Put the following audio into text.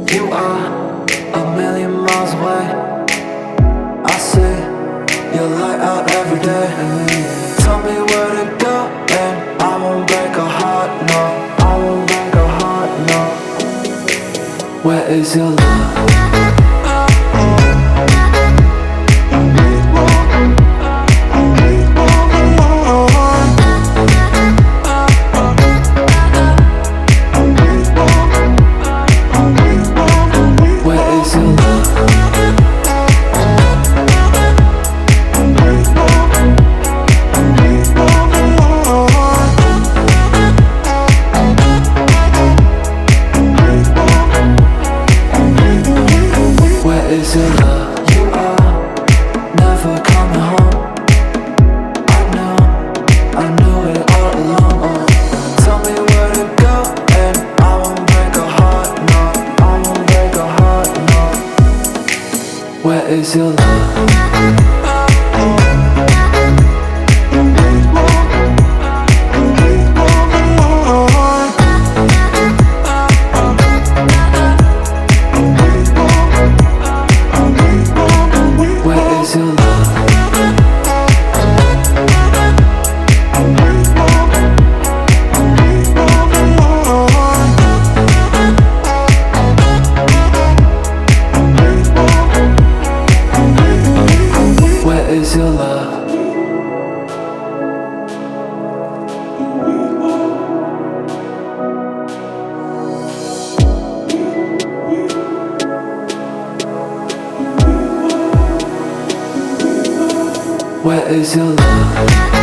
You are a million miles away. I see your light out every day. Tell me where to go and I won't break a heart, no. I won't break a heart, no. Where is your love? Is your love? You are never coming home. I knew it all along. Tell me where to go and I won't break a heart, no. I won't break a heart, no. Where is your love? Is your love? Where is your love?